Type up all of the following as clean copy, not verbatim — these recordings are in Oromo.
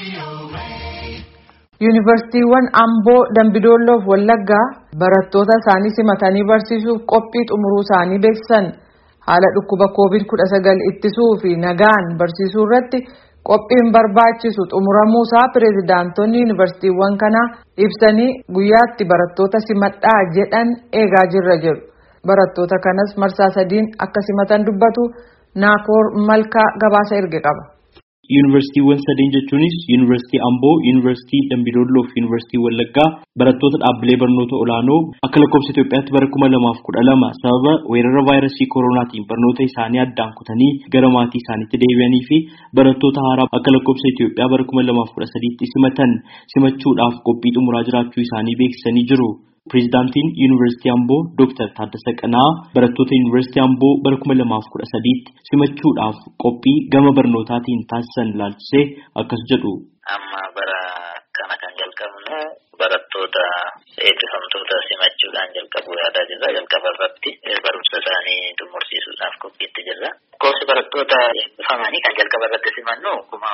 Yuunivarsiitiiwwan Amboo, Dambidolloo fi Wallaggaa barattoota isaanii simatanii barsiisuuf qophii xumuruu isaanii beeksisan. Haala dhukkuba COVID-19 ittisuu fi nagaan barsiisuu irratti qophiin barbaachisu xumuramuu isaa pireezidaantonni yuunivarsiitiiwwan kanaa ibsanii guyyaatti barattoota simadhaa jedhan eegaa jirra jedhu. Barattoota kanas marsaa sadiin akka simatan dubbatu. Naakoor Malkaa gabaasa erge qaba. Yuunivarsiitiiwwan sadeen jechuunis Yuunivarsiitii Amboo, Yuunivarsiitii Dambidolloo fi Yuunivarsiitii Wallaggaa barattoota dhaabbilee barnoota olaanoo akka lakkoofsa Itoophiyaatti bara 2012 sababa weerara vaayirasii koronaatiin barnoota isaanii addaan kutanii gara maatii isaaniitti deebi'anii fi barattoota haaraa akka lakkoofsa Itoophiyaa bara 2013tti simatan simachuudhaaf qophii xumuraa jiraachuu isaanii beeksisanii jiru. Pireezidaantiin Yuunivarsiitii Amboo Dr. Taaddasee Qanaa barattoota Yuunivarsiitii Amboo bara 2013tti simachuudhaaf qophii gama barnootaatiin taasisan ilaalchisee akkas jedhu. Amma bara kana kan jalqabnu barattoota eebbifamtoota simachuudhaan jalqabu yaadaa jirra. Jalqaba irratti barumsa isaanii xumursiisuudhaaf qophiitti jirra. Gosi barattoota eebbifamanii kan jalqaba irratti simannu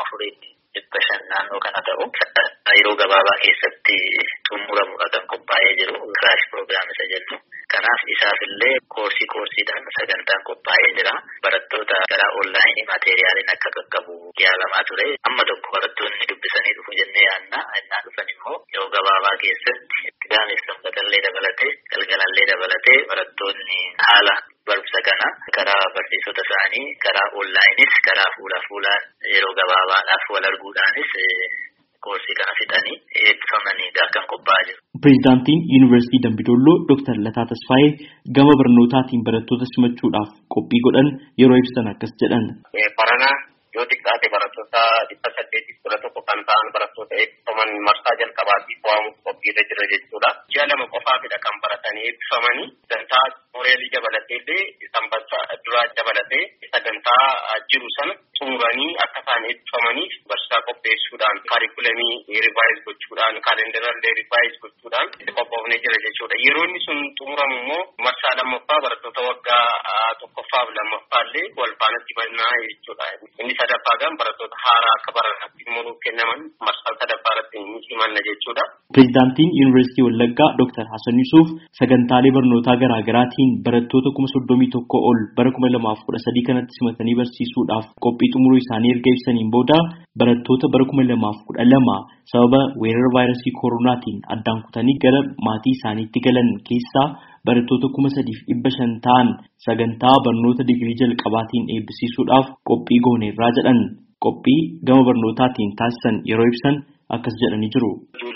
4,500 naannoo kana ta'u yeroo gabaabaa keessatti xumuramudha kan qophaa'ee jiru. Kiraash piroogiraam isa jennu. Kanaaf isaaf illee koorsiidhaan sagantaan qophaa'ee jira. Barattoota gara onlaayinii maateeriyaaliin akka qaqqabu yaalamaa ture. Amma tokko barattoonni dubbisanii dhufu jennee yaadna. Innaa dhufan immoo yeroo gabaabaa keessatti qidaameef sanbatallee dabalatee galgalallee dabalatee barattoonni haala barumsa kana karaa barsiisota isaanii karaa onlaayinis karaa fuulaan yeroo gabaabaadhaaf wal arguudhaanis koorsii kana fixanii eebbifamanii kan qophaa'aa jiru. Pireezidaantiin Yuunivarsiitii Dambidolloo Dr. Lataa Tasfaayee gama barnootaatiin barattoota simachuudhaaf qophii godhan yeroo ibsan akkas jedhan. Barana yoo xiqqaate barattoota 811 kan ta'an barattoota eebbifaman marsaa jalqabaatiif waamuuf qophiirra jira jechuudha. Ji'a 2 qofaafidha kan baratanii eebbifamanii sagantaa mooreelii dabalatee illee sanbata duraa dabalatee sagantaa jiru sana xumuranii akka isaan eebbifamaniif barsiisaa qopheessuudhaan kaarikulamii rivaayiz gochuudhaan kaalendarallee rivaayiz gochuudhaan itti qophoofnee jira jechuudha. Yeroo inni sun xumuramu immoo marsaa lammaffaa barattoota waggaa tokkoffaaf lammaffaallee wal faanatti bannaa jechuudha. Inni sadaffaa kan barattoota haaraa akka barataatti immoo kennaman marsaa sadaffaa irratti ni simanna jechuudha. Pireezidaantiin Yuunivarsiitii Wallaggaa Dr. Hasan Yusuf sagantaalee barnootaa garaa garaatiin barattoota 31,000 ol bara 2013 kanatti simatanii barsiisuudhaaf qophii xumuruu isaanii erga ibsaniin booda barattoota bara 2012 sababa weerara vaayirasii koronaatiin addaan kutanii gara maatii isaaniitti galan keessaa barattoota 3,500 ta'an sagantaa barnoota digirii jalqabaatiin eebbisiisuudhaaf qophii gooneerraa jedhan. Qophii gama barnootaatiin taasisan yeroo ibsan akkas jedhanii jiru.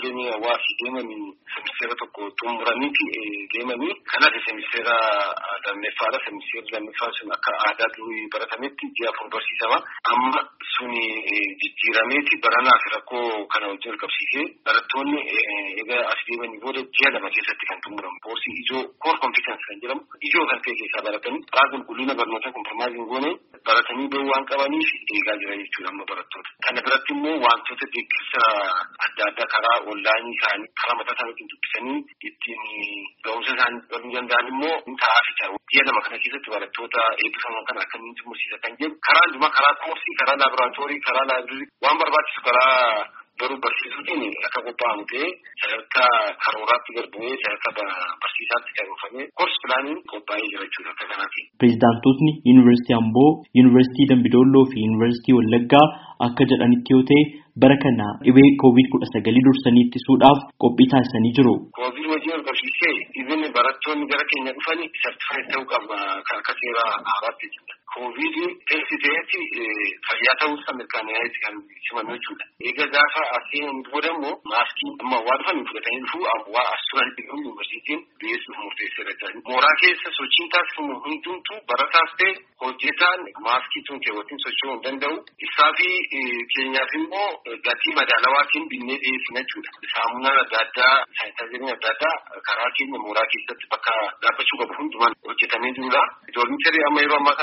Semiseera tokko xumuranii deemanii kanaaf semiseera lammeeffaadha. Semiseera lammeeffaa sun akka aadaa durii baratametti ji'a 4 barsiisama. Amma suni jijjiirameeti baranaaf rakkoo kana wajjin walqabsiisee barattoonni egaa as deemanii booda ji'a 2 keessatti kan xumuramu. Koorsii ijoo core competence kan jedhamu ijoo kan ta'e keessaa baratanii karaa qulqullina barnoota kompromaayisiin goone baratanii bahuu waan qabaniif eegaa jira jechuudha amma barattoota. Kana biratti immoo wantoota deeggarsa adda addaa karaa onlaayinii isaanii karaa mataa isaanii dubbisanii ittiin ga'umsa isaanii baruu danda'an immoo ni ta'aa fi ji'a 2 kana keessatti barattoota eebbifaman kana akkamiin xumursiisa kan jedhu karaa hundumaa karaa koorsii karaa laaboraatoorii karaa laabirii waan barbaachisu karaa garuu barsiisuutiin akka qophaa'amu ta'ee sadarkaa karooraatti garbumee sadarkaa barsiisaatti karoorfamee koorsi pilaaniin qophaa'ee jira jechuudha akka kanaati. Pireezidaantotni Yuunivarsiitii Amboo, Yuunivarsiitii Dambidolloo fi Yuunivarsiitii Wallaggaa akka jedhanitti yoo ta'e bara kana dhibee COVID-19 dursanii ittisuudhaaf qophii taasisanii jiru. COVID wajjin wal qabsiisee dhibeen barattoonni gara keenya dhufanii sartifaayiid ta'uu qaba kan akka seera haaraatti jechuudha. COVID teessiteetti fayyaa ta'uu isaa mirkaneessee kan simannu jechuudha. Egaa gaafa asiin booda immoo maaskii amma waa dhufanii fudhatanii dhufuu waa as turanitti garuu yuunivarsiitiin dhiyeessuuf murteesseera jechuudha. Mooraa keessa sochiin taasifamu hundumtuu barataas ta'e hojjetaan maaskii tun keewwatiin socho'uu hin danda'u. Isaa fi keenyaaf immoo gatii madaalawaatiin binnee dhiyeessina jechuudha. Saamunaan adda addaa, saayintaaziriin adda addaa karaa keenya mooraa keessatti bakka dhaabbachuu qabu hundumaan hojjetamee jirudha. Doormicharii amma yeroo ammaa kana duratti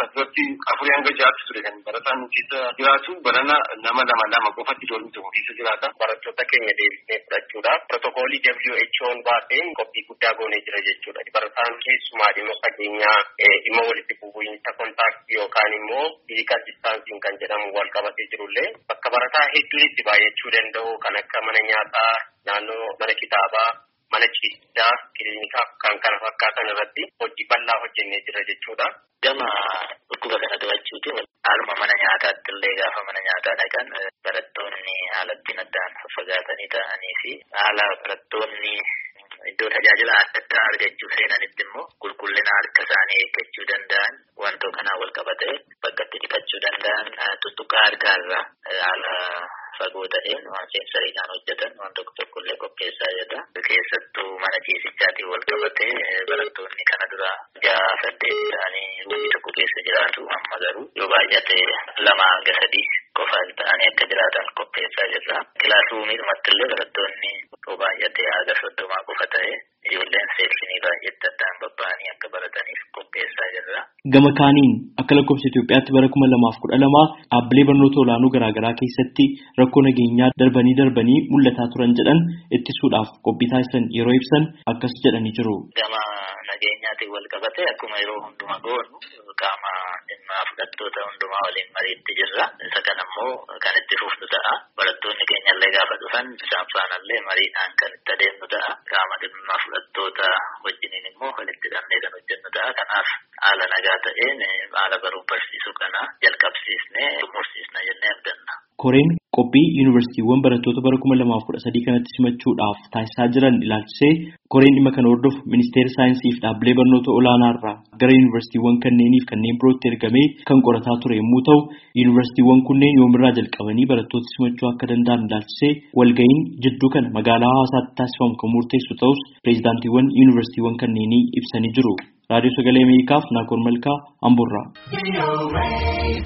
dormitorii 4 hanga 6 ture kan barataan keessa jiraatu barana nama lama qofatti dormitorii keessa jiraata. Barattoota keenya deebisnee fudhachuudhaaf pirootokoolii WHO'n baaseen qophii guddaa goonee jira jechuudha. Barataan keessumaa dhimma fageenyaa dhimma walitti bu'iinsa kontaaktii yookaan immoo fiizikaal distaansiin kan jedhamu wal qabatee jirullee bakka barataa hedduun itti baay'achuu danda'u kan akka mana nyaataa, naannoo mana kitaabaa, mana ciisichaa, kiliinikaa kan kana fakkaatan irratti hojii bal'aa hojjennee jira jechuudha. Gama dhukkuba kana to'achuutiin haaluma mana nyaataatti illee gaafa mana nyaataa dhaqan barattoonni haala ittiin addaan fagaatanii ta'anii fi haala barattoonni iddoo tajaajila adda addaa argachuu seenanitti immoo qulqullina harka isaanii eeggachuu danda'an wantoota kanaan wal qabatee bakka itti dhiqachuu danda'an tuttuqaa harkaarraa haala fagoo ta'een waan seensariidhaan hojjetan waan tokko illee qopheessaa jira. Keessattuu mana ciisichaatiin wal qabatee barattoonni kana dura 6-8 ta'anii ruumii tokko keessa jiraatu amma garuu yoo baay'ate 2 hanga 3 qofa ta'anii akka jiraatan qopheessaa jirra. Kilaasruumiidhumatti illee barattoonni yoo baay'ate haga 30 qofa ta'ee ijoolleen seekshinii baay'eetti addaan babba'anii akka barataniif qopheessaa jirra. Gama kaaniin akka lakkoofsa Itoophiyaatti bara 2012 dhaabbilee barnoota olaanoo garaagaraa keessatti rakkoo nageenyaa darbanii mul'ataa turan jedhan ittisuudhaaf qophii taasisan yeroo ibsan akkas jedhanii jiru. Gama nageenyaatiin wal qabatee akkuma yeroo hundumaa goonu qaama dhimma fudhattoota hundumaa waliin mariitti jirra. Isa kana immoo kan itti fufnu ta'a. Barattoonni keenya illee gaafa dhufan isaan faanallee mariidhaan kan itti adeemnu ta'a. Qaama dhimma fudhattoota wajjiniin immoo walitti hidhamnee kan hojjennu ta'a. Kanaaf haala nagaa ta'een haala baruu barsiisuu kana jalqabsiisnee xumursiisna jennee abdanna. Koreen qophii yuunivarsiitiiwwan barattoota bara 2013 kanatti simachuudhaaf taasisaa jiran ilaalchisee koreen dhimma kana hordofu ministeera saayinsii fi dhaabbilee barnoota olaanaa irraa gara yuunivarsiitiiwwan kanneeniif kanneen birootti ergamee kan qorataa ture yommuu ta'u yuunivarsiitiiwwan kunneen yoomirraa jalqabanii barattoota simachuu akka danda'an ilaalchisee walga'iin jidduu kana magaalaa Hawaasaatti taasifamu kan murteessu ta'us pireezidaantiiwwan yuunivarsiitiiwwan kanneenii ibsanii jiru. Raadiyoo Sagalee Ameerikaaf Naakoor Malkaa Amboorraa.